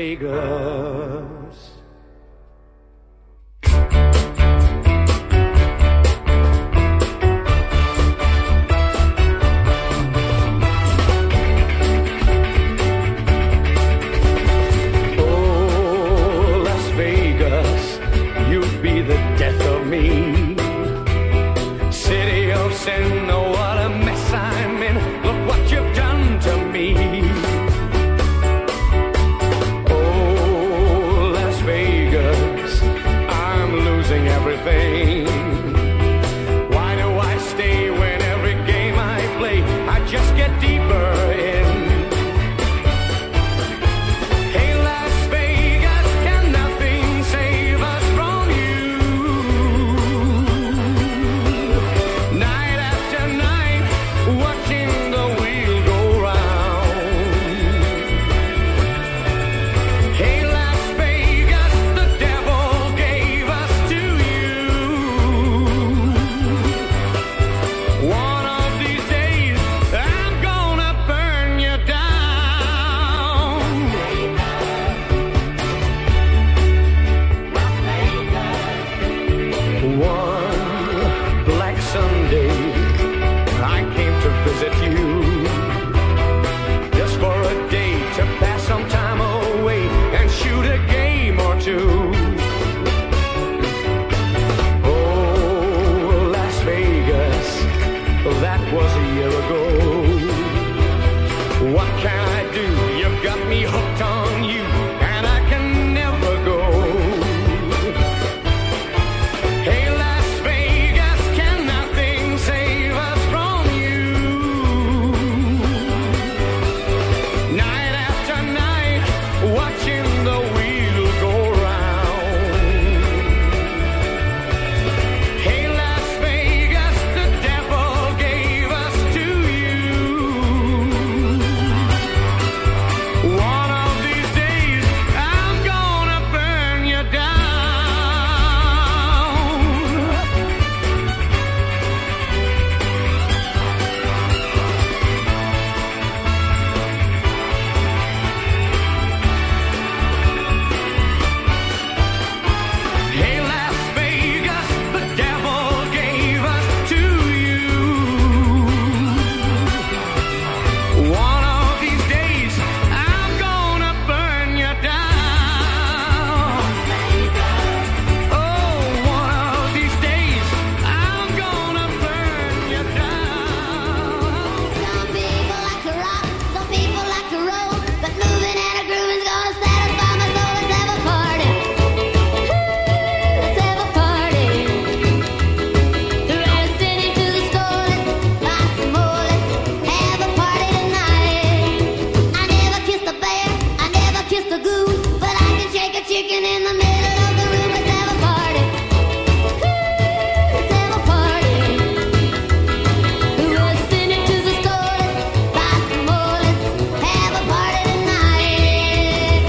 Vegas. Oh, Las Vegas, you'd be the death of me. City of sin, oh, what a mess I'm in. Look what you've done to me. Everything. Why do I stay when every game I play I just get deeper in? Hey Las Vegas, can nothing save us from you? Night after night, watching the wheel go round. Hey Las Vegas, the devil gave us to you. One of these days, I'm gonna burn you down. One black Sunday, I came to visit you, just for a day to pass some time away and shoot a game or two. Oh, Las Vegas, that was a year ago. What can I do? You've got me hooked on you, and I can never go. Hey Las Vegas, can nothing save us from you? Night after night, watching the wheel go round. Hey Las Vegas, the devil gave us to you. One of these days, I'm gonna burn you down. Hey Las Vegas, the devil gave us to you. One of these days, I'm gonna burn you down. Oh, one of these days, I'm gonna burn you down. Some people like to rock, some people like to roll, but moving and a groove is gonna satisfy my soul. Let's have a party. Let's have a party. The rest into the store. Let's buy some more. Let's have a party tonight. I never kissed a bear, I never kissed a goose, but I can shake a chicken in the middle of the room. Let's have a party. Let's have a party. The rest into the store. Let's buy some more. Let's have a party tonight.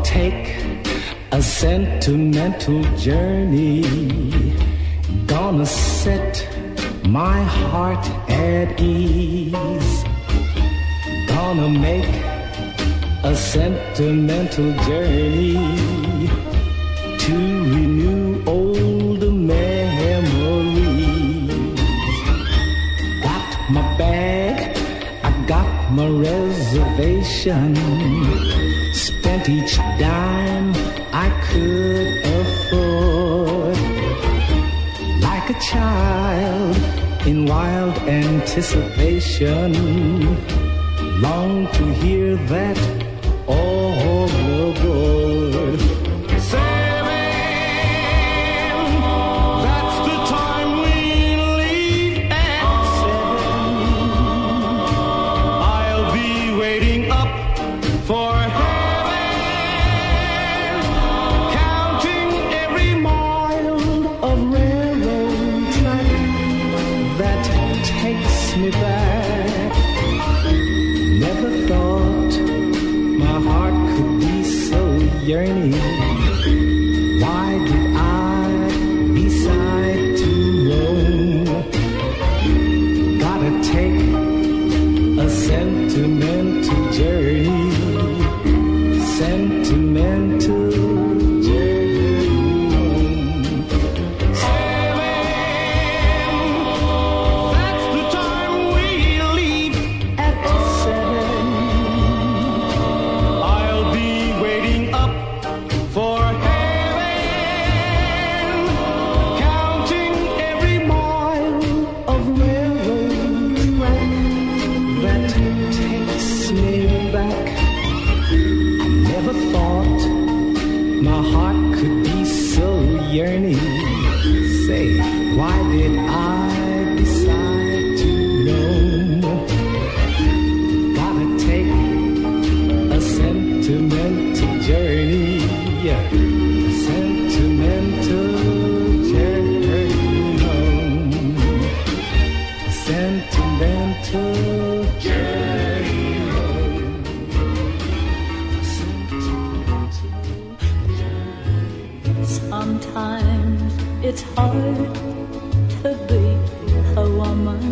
take a sentimental journey. Gonna set my heart at ease. Gonna make a sentimental journey to renew old memories. Got my bag, I got my reservation. Spent each dime I could afford. Like a child in wild anticipation, long to hear that all aboard. Sailing, that's the time we leave at 7. I'll be waiting up for heaven, counting every mile of railroad track that takes me back. Never thought my heart could be so yearning. Why did I decide to roam? Gotta take a sentimental journey. Sentimental journey. Sailing, that's the time we leave at 7. I'll be waiting up for heaven, counting every mile of railroad track that takes me back. I never thought my heart could be so yearning. Say, why did I decide to roam? Gotta take a sentimental journey. A sentimental journey home. A sentimental journey home. A sentimental journey. Sometimes it's hard to be a woman.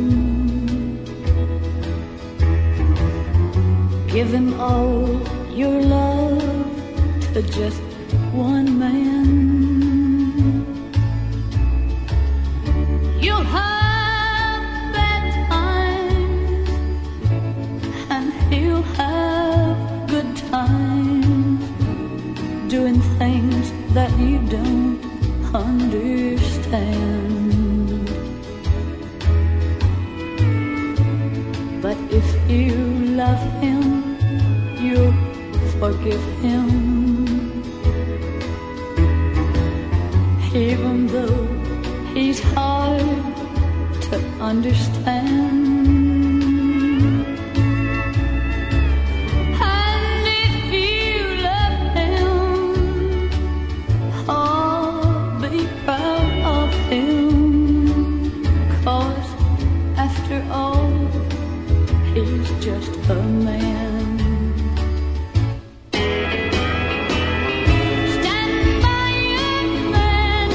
Give him all your love to just one man. You'll have bad times and he'll have good times, doing things that you don't understand. But if you love him, you'll forgive him, even though he's hard to understand. And if you love him, oh, be proud of him, 'cause after all, he's just a man. Stand by your man.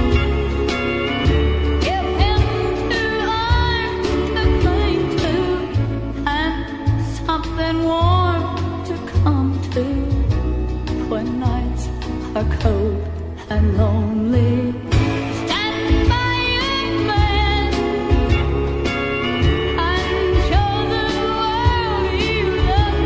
Give him 2 arms to cling to and something warm to come to when nights are cold and lonely. Stand by your man and show the world you love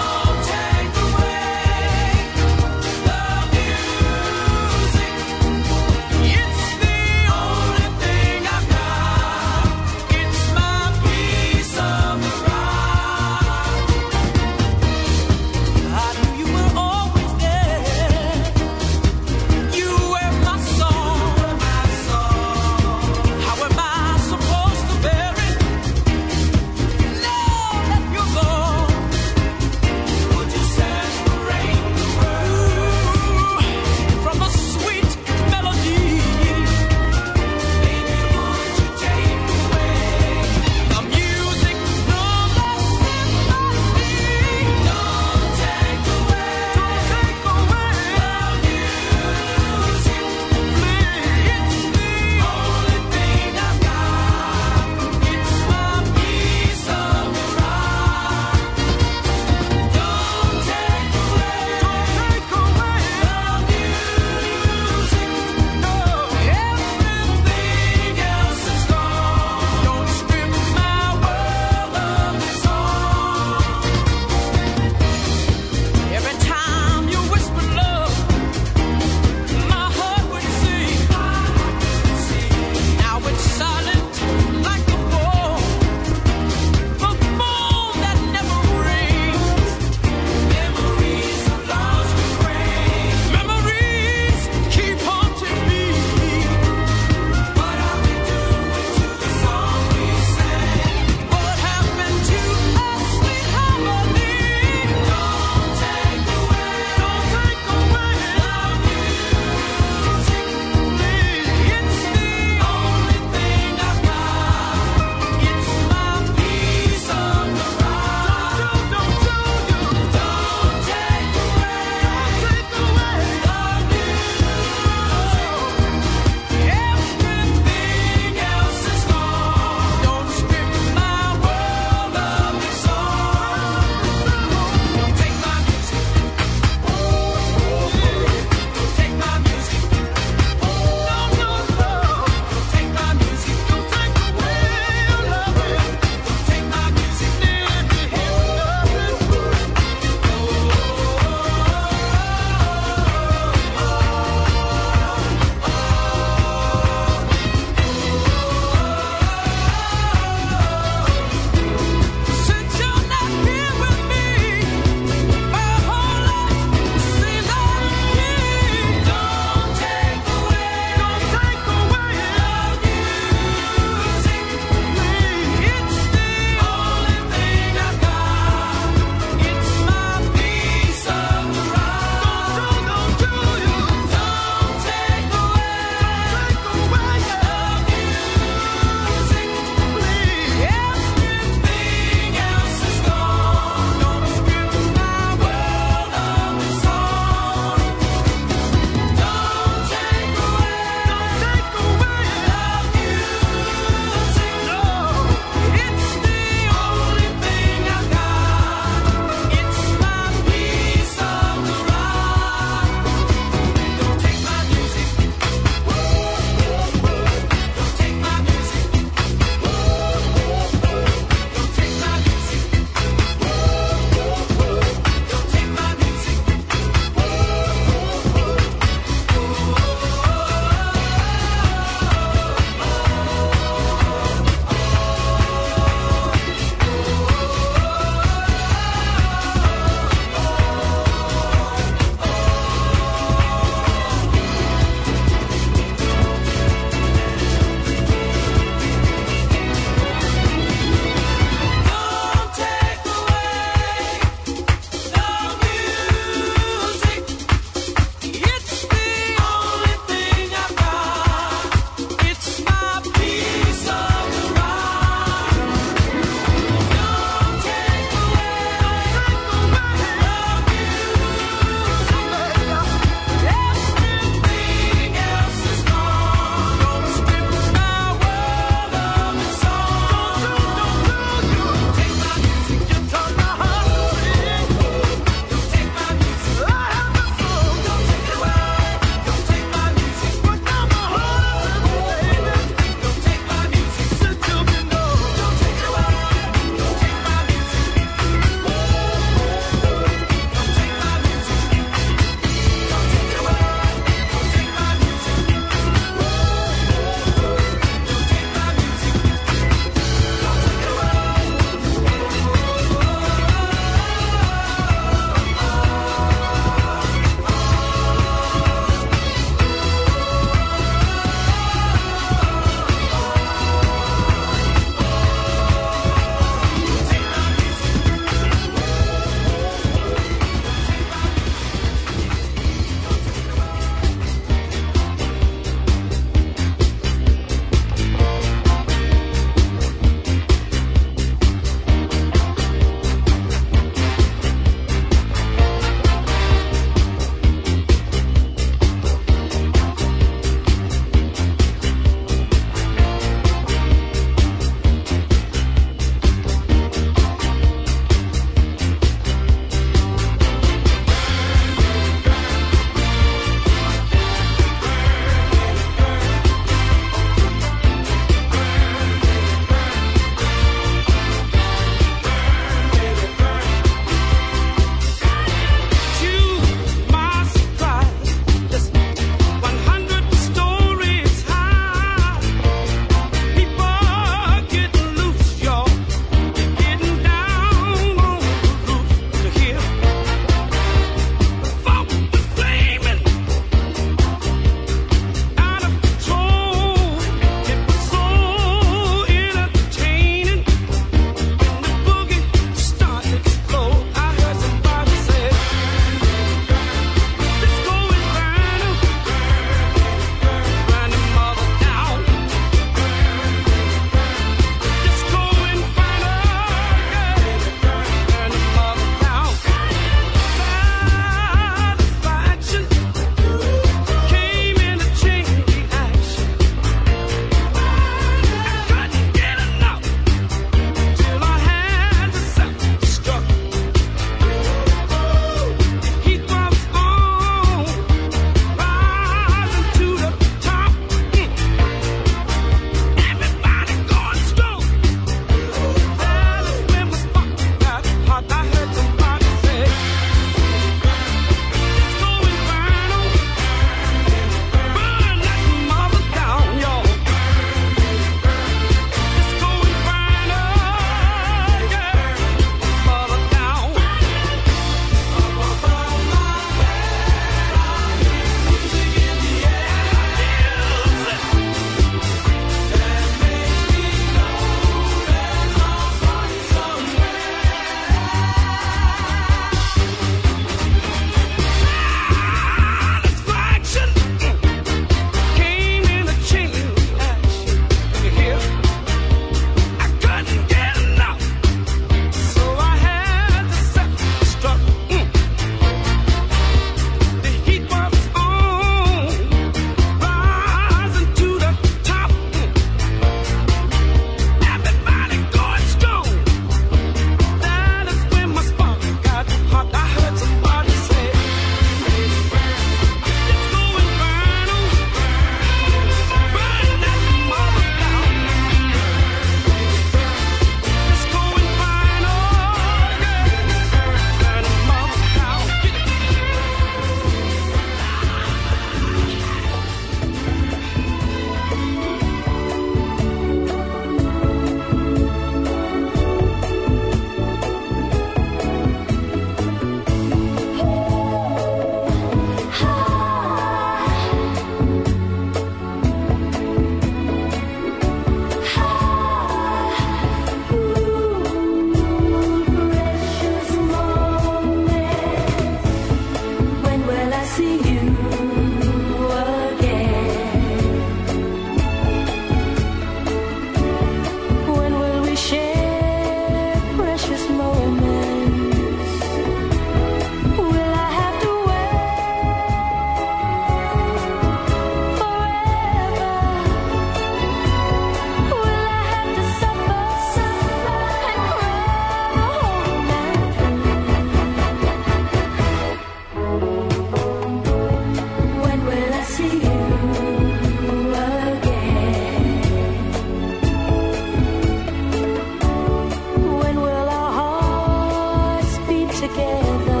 together.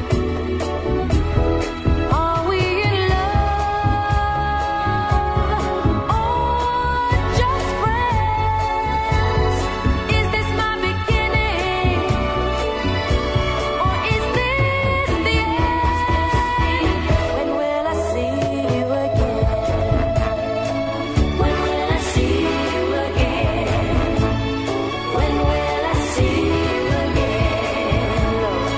Are we in love or just friends? Is this my beginning or is this the end? When will I see you again? When will I see you again? When will I see you again, Lord?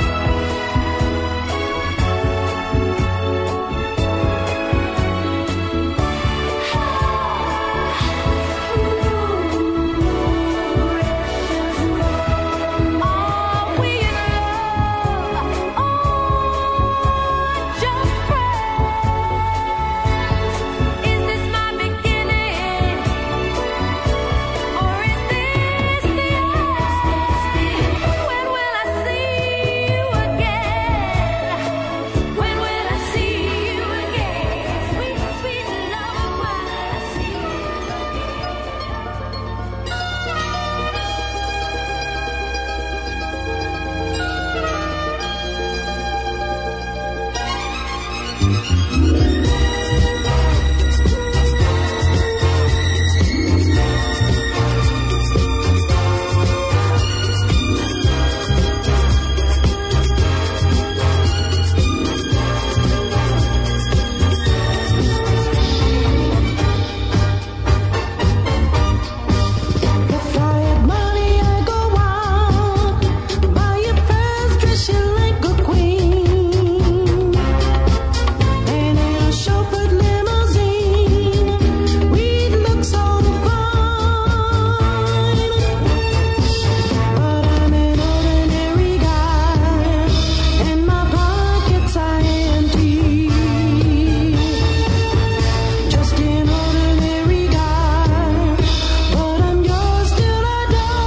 Are we in love or just friends? Is this my beginning or is this the end? When will I see you again? When will I see you again? Sweet, sweet love, when will I see you If I had money, I'd go out, buy your first dress, you like a queen, and in a chauffeured limousine, we'd look so fine. But I'm an ordinary guy, and my pockets are empty. Just an ordinary guy, but I'm yours till I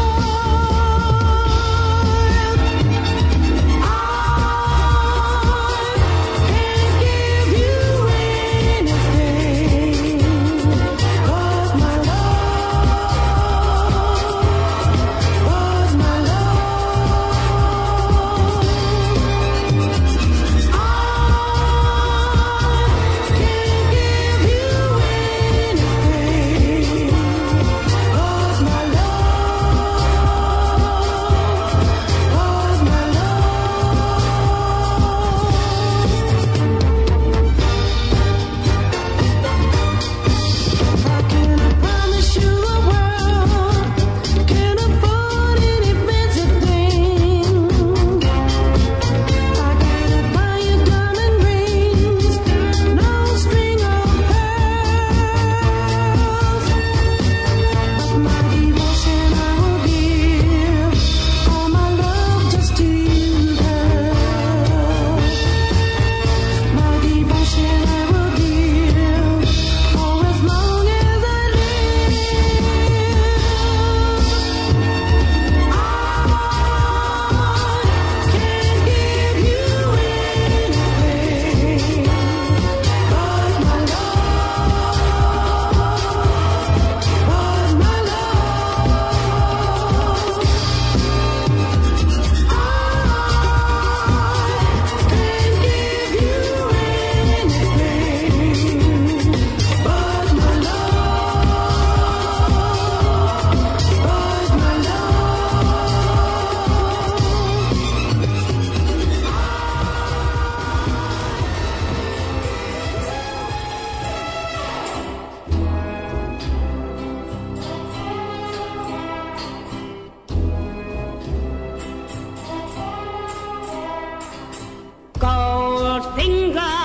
Goldfinger,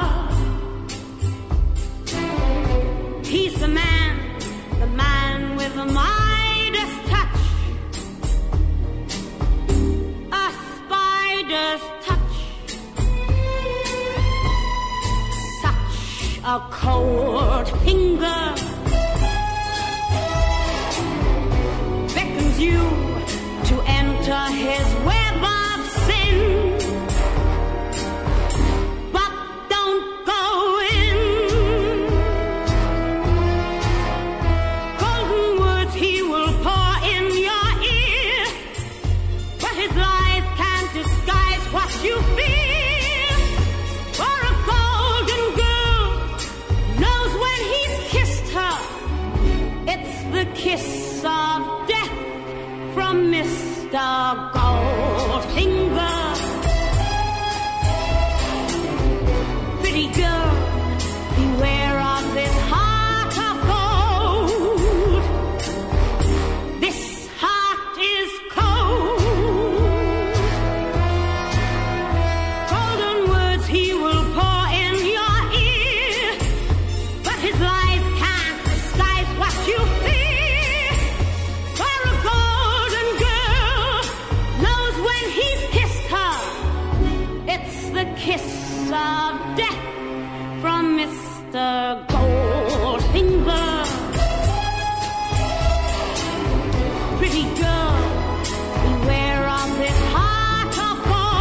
he's the man with the Midas touch, a spider's touch, such a cold finger beckons you to enter his web of sin. But don't go in. Golden words he will pour in your ear, but his lies can't deceive. Mr. Goldfinger. Pretty girl, beware of this heart of gold. This heart is cold. Golden words he will pour in your ear, but his lies can't disguise what you fear. For a golden girl knows when he's kissed her, it's the kiss of death from Mr. Goldfinger. Pretty girl, beware of this heart of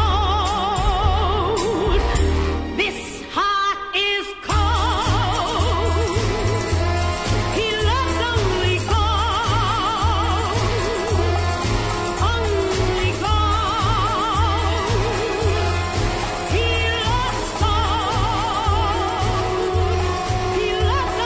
gold. This heart is cold. He loves only gold. Only gold. He loves gold. He loves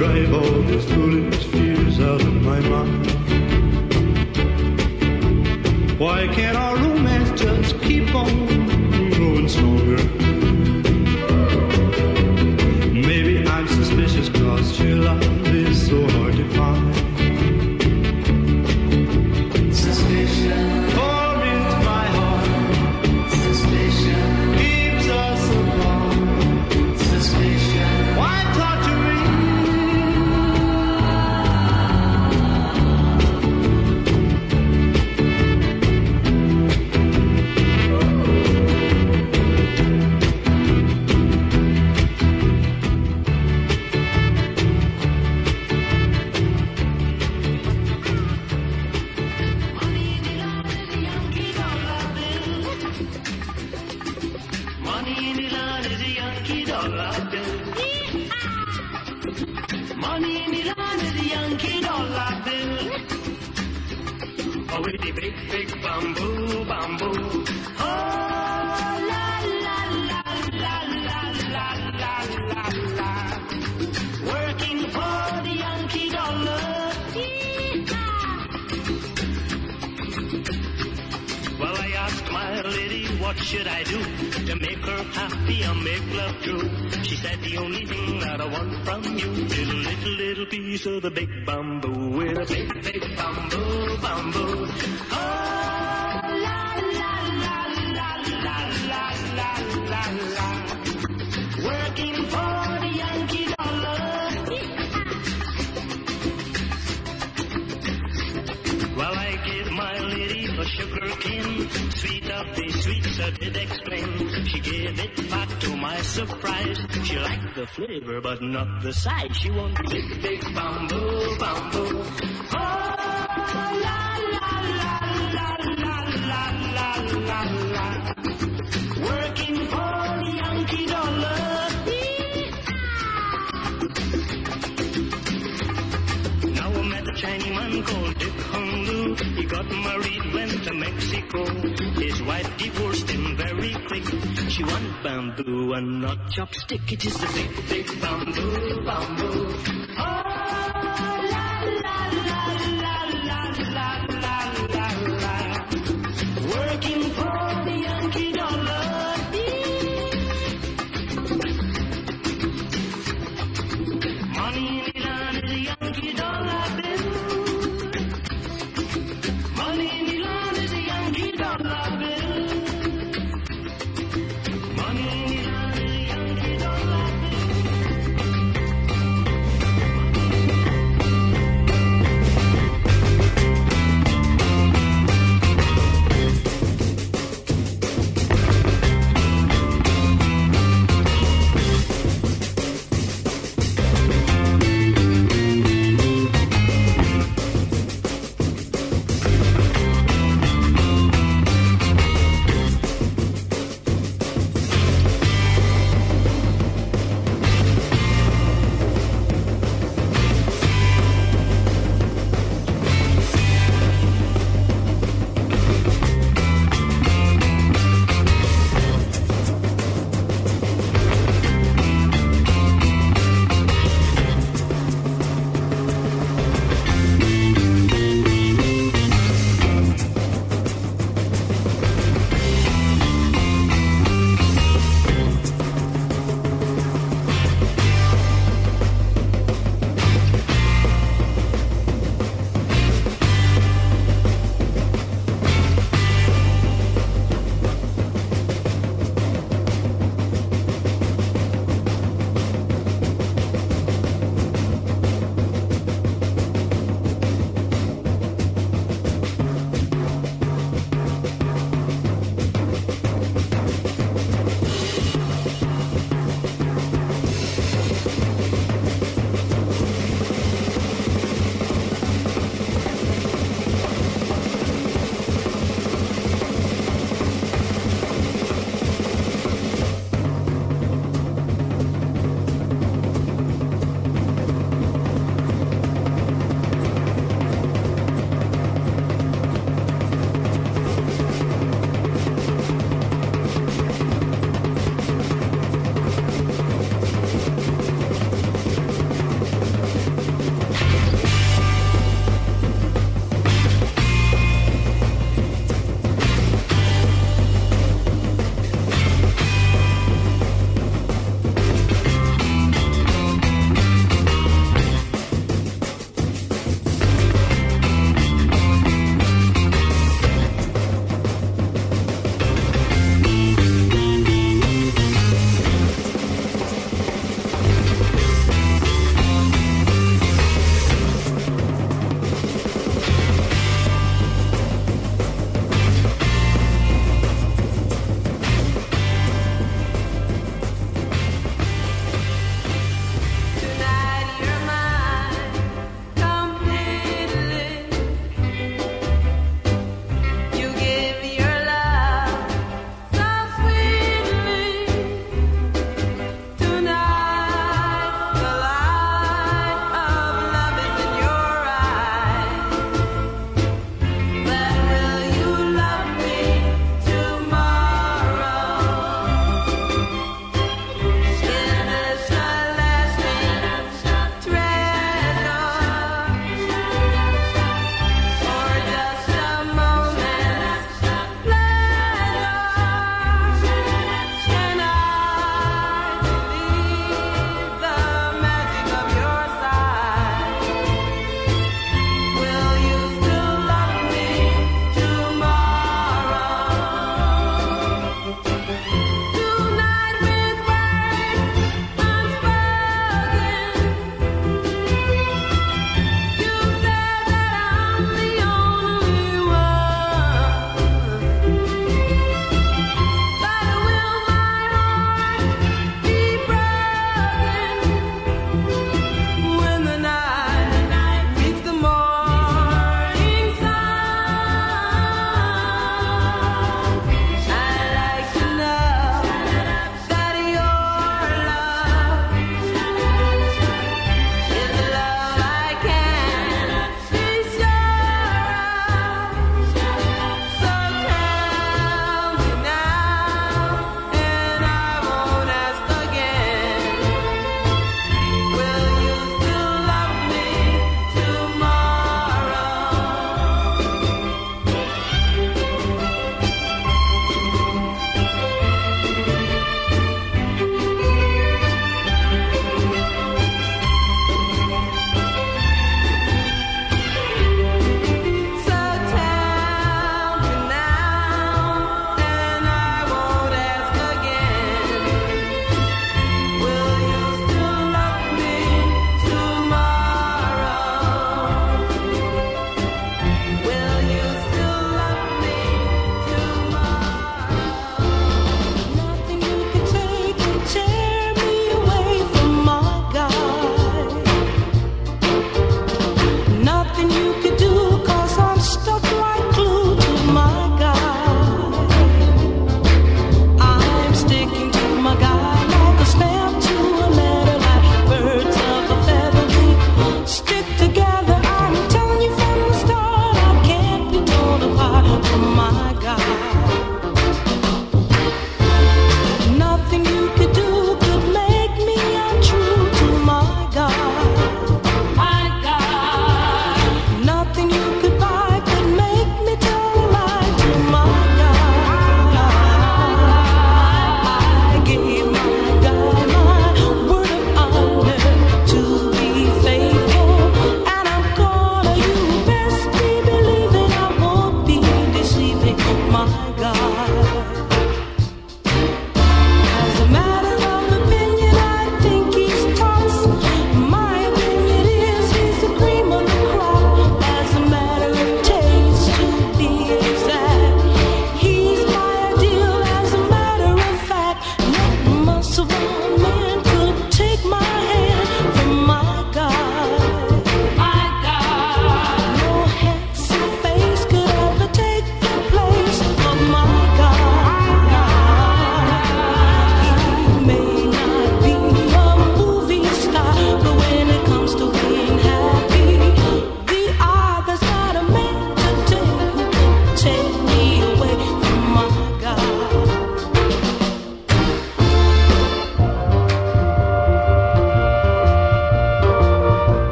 drive all these foolish fears out of my mind? Why can't our romance just keep on growing stronger? Maybe I'm suspicious 'cause true love is so hard to find. Suspicion tore into my heart. Suspicion keeps us apart. Suspicion, why torture me? Money in Iran is a Yankee dollar bill. Money in Iran is a Yankee dollar bill. Oh, with the big, big bamboo, bamboo. Oh, la, la, la, la, la, la, la, la, la. Working for the Yankee dollar. Well, I asked my lady, what should I do to make her happy and make love true? She said, the only thing that I want from you is a little, little piece of the big bamboo with a big, big bamboo, bamboo. Oh, la, la, la, la, la, la, la, la, la. Working for the Yankee dollar. Well, I gave my lady a sugar cane, sweet of the sweets I did explain. She gave it back to my surprise. She liked the flavor but not the size. She wanted big, big bamboo, bamboo. Oh, la, la, la, la, la, la, la, la, la. Working for the Yankee dollar. Now I met a Chinese man called Dick Hung Lu. He got married, went to Mexico. His wife divorced him very quick. She wanted bamboo and not chopstick. It is the big, big bamboo, bamboo. Oh,